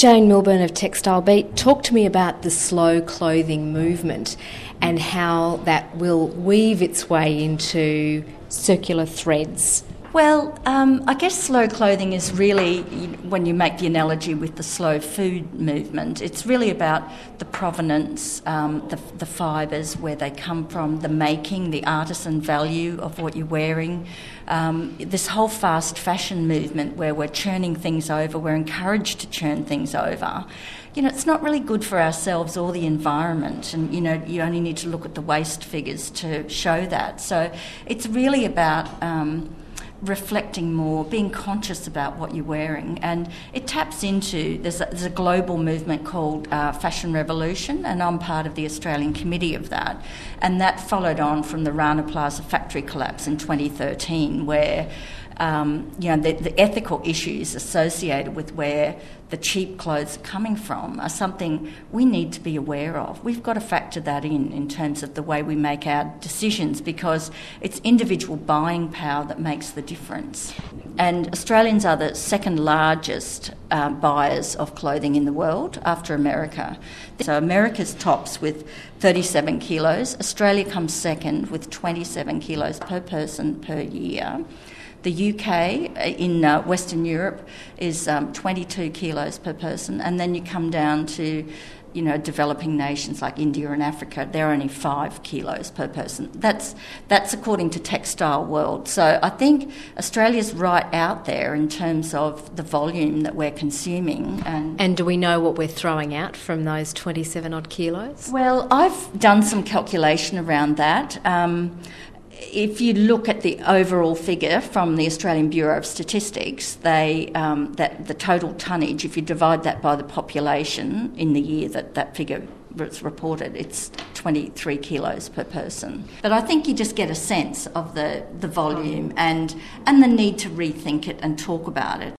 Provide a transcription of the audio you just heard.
Jane Milburn of Textile Beat, talk to me about the slow clothing movement and how that will weave its way into circular threads. Well, I guess slow clothing is really, when you make the analogy with the slow food movement, it's really about the provenance, the fibres, where they come from, the making, the artisan value of what you're wearing. This whole fast fashion movement where we're churning things over, we're encouraged to churn things over. It's not really good for ourselves or the environment, and, you only need to look at the waste figures to show that. So it's really about reflecting more, being conscious about what you're wearing, and it taps into, there's a global movement called Fashion Revolution, and I'm part of the Australian committee of that, and that followed on from the Rana Plaza factory collapse in 2013, where the ethical issues associated with where the cheap clothes are coming from are something we need to be aware of. We've got to factor that in terms of the way we make our decisions, because it's individual buying power that makes the difference. And Australians are the second largest buyers of clothing in the world after America. So America's tops with 37 kilos. Australia comes second with 27 kilos per person per year. The UK in Western Europe is 22 kilos per person, and then you come down to, developing nations like India and Africa, they're only 5 kilos per person. That's according to Textile World. So I think Australia's right out there in terms of the volume that we're consuming. And do we know what we're throwing out from those 27 odd kilos? Well, I've done some calculation around that. If you look at the overall figure from the Australian Bureau of Statistics, that the total tonnage, if you divide that by the population in the year that figure was reported, it's 23 kilos per person. But I think you just get a sense of the volume and the need to rethink it and talk about it.